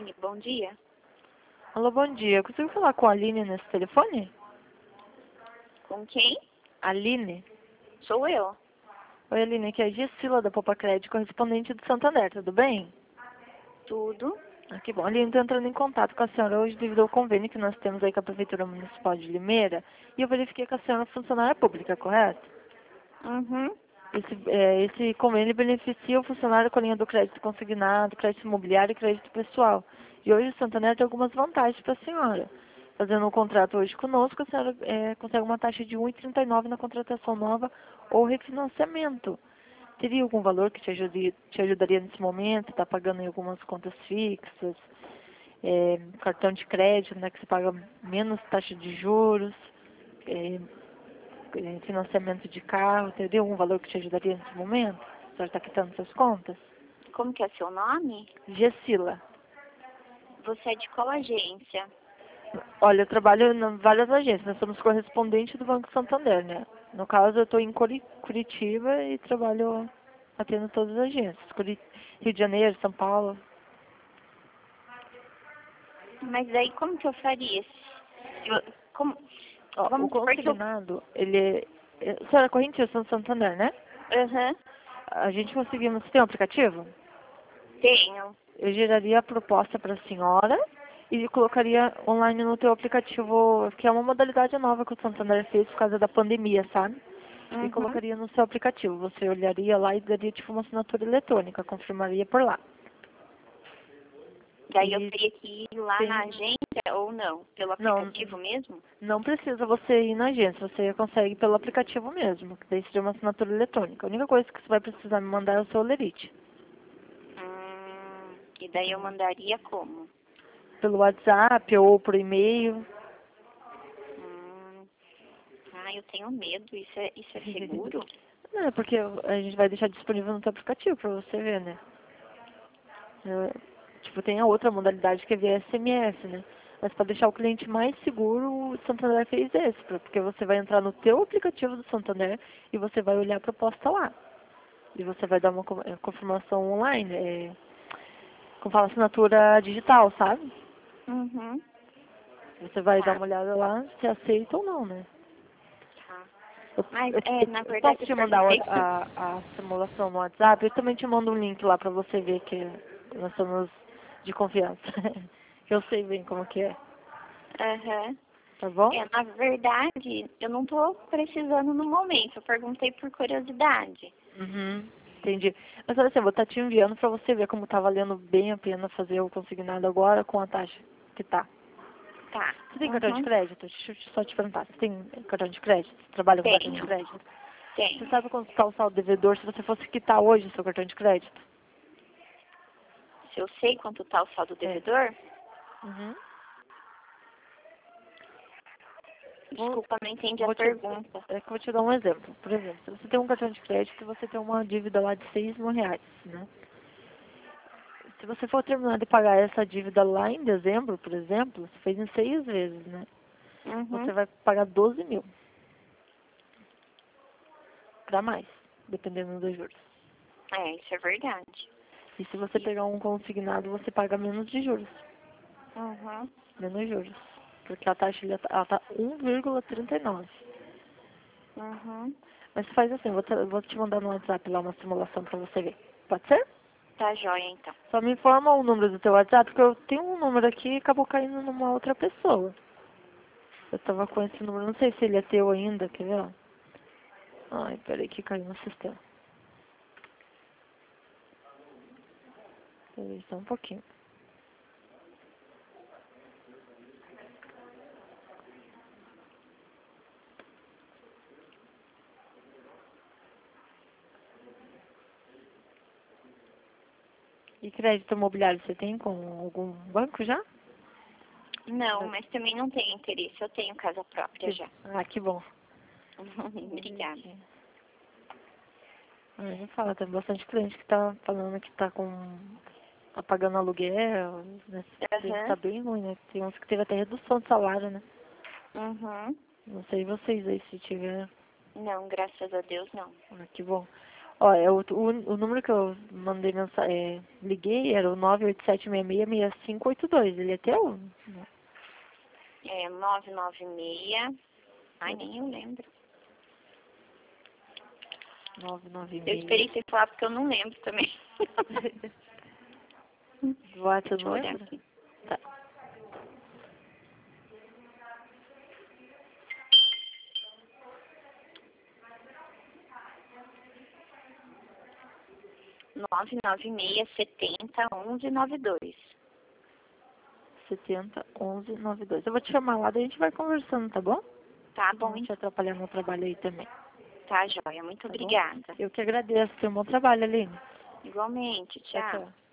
Aline, bom dia. Alô, bom dia. Consigo falar com a Aline nesse telefone? Com quem? Aline? Sou eu. Oi, Aline, aqui é a Gessila da Popa Crédito, correspondente do Santander, tudo bem? Tudo. Ah, que bom. Aline, estou entrando em contato com a senhora hoje devido ao convênio que nós temos aí com a Prefeitura Municipal de Limeira e eu verifiquei que a senhora é funcionária pública, correto? Uhum. Esse convênio beneficia o funcionário com a linha do crédito consignado, crédito imobiliário e crédito pessoal. E hoje o Santander tem algumas vantagens para a senhora. Fazendo um contrato hoje conosco, a senhora consegue uma taxa de 1,39 na contratação nova ou refinanciamento. Teria algum valor que te ajudaria nesse momento? Está pagando em algumas contas fixas, cartão de crédito, né, que você paga menos taxa de juros, é, financiamento de carro, teria algum valor que te ajudaria nesse momento? A senhora está quitando suas contas? Como que é seu nome? Gessila. Você é de qual agência? Olha, eu trabalho em várias agências, nós somos correspondentes do Banco Santander, né? No caso, eu estou em Curitiba e atendo todas as agências. Rio de Janeiro, São Paulo. Mas daí como que eu faria? Como... Ó, o Vamos supor que eu... consignado, a senhora é correntista no Santander, né? Aham. A gente conseguimos... Você tem um aplicativo? Tenho. Eu geraria a proposta para a senhora e colocaria online no teu aplicativo, que é uma modalidade nova que o Santander fez por causa da pandemia, sabe? E Uhum. colocaria no seu aplicativo. Você olharia lá e daria tipo uma assinatura eletrônica, confirmaria por lá. Daí eu E teria que ir lá tem... na agência ou não? Pelo Não, aplicativo mesmo? não precisa você ir na agência, você consegue pelo aplicativo mesmo, que daí seria uma assinatura eletrônica. A única coisa que você vai precisar me mandar é o seu olerite. E daí eu mandaria como? Pelo WhatsApp ou por e-mail. Hum, eu tenho medo. Isso é seguro? Não, é porque a gente vai deixar disponível no teu aplicativo pra você ver, né? Tipo, tem a outra modalidade que é via SMS, né? Mas para deixar o cliente mais seguro, o Santander fez esse, porque você vai entrar no teu aplicativo do Santander e você vai olhar a proposta lá. E você vai dar uma confirmação online, como fala, assinatura digital, sabe? Uhum. Você vai dar Tá, uma olhada lá se aceita ou não, né? tá. Eu, Mas, na eu posso verdade, eu te mandar perguntei... a simulação no WhatsApp, eu também te mando um link lá pra você ver que nós somos de confiança. Eu sei bem como que é, Aham. tá bom? Na verdade, eu não tô precisando no momento. Eu perguntei por curiosidade. Uhum, entendi. Mas olha assim, eu vou estar te enviando pra você ver como tá valendo bem a pena fazer o consignado agora com a taxa que tá. Tá. Você tem cartão de Uhum. crédito? Deixa eu só te perguntar, você tem cartão de crédito? Você trabalha com cartão de Tenho. crédito? Você Tenho. sabe quanto está o saldo devedor se você fosse quitar hoje o seu cartão de crédito? Se eu sei quanto tá o saldo É. devedor, Uhum. Vou, desculpa, não entendi a vou te, pergunta. é que eu vou te dar um exemplo. Por exemplo, se você tem um cartão de crédito e você tem uma dívida lá de R$ 6.000, né? Se você for terminar de pagar essa dívida lá em dezembro, por exemplo, você fez em 6 vezes, né? Você Uhum. vai pagar 12 mil. Pra mais, dependendo dos juros. Isso é verdade. E se você pegar um consignado, você paga menos de juros. Uhum. Menos juros. Porque a taxa ela tá 1,39. Uhum. Mas faz assim, vou te mandar no WhatsApp lá uma simulação pra você ver. Pode ser? Tá joia, então. Só me informa o número do teu WhatsApp, porque eu tenho um número aqui e acabou caindo numa outra pessoa. Eu tava com esse número, não sei se ele é teu ainda, quer ver? Ó? Ai, peraí que caiu no sistema. Peraí, só um pouquinho. E crédito imobiliário você tem com algum banco já? Não, mas também não tenho interesse. Eu tenho casa própria já. Que bom. Obrigada. Não fala, tem bastante cliente que tá falando que tá pagando aluguel, né? Tá Aham. bem ruim, né? Tem uns que teve até redução de salário, né? Uhum. Não sei vocês aí se tiver. Não, graças a Deus não. Que bom. Ó, o número que eu mandei mensagem, liguei era o 987666582. Ele é teu? É 996. Ai, nem eu lembro. Eu 996. esperei você falar porque eu não lembro também. Do WhatsApp Deixa eu não olhar lembra? aqui. Tá. Nove nove meia 70 11 92. 70 11 92. Eu vou te chamar lá, daí a gente vai conversando, tá bom? Tá Pra bom, não te então. atrapalhar no trabalho aí também. Tá, joia. Muito Tá bom? obrigada. Eu que agradeço. Tenha um bom trabalho, Aline. Igualmente. Tchau, Tchau. tchau.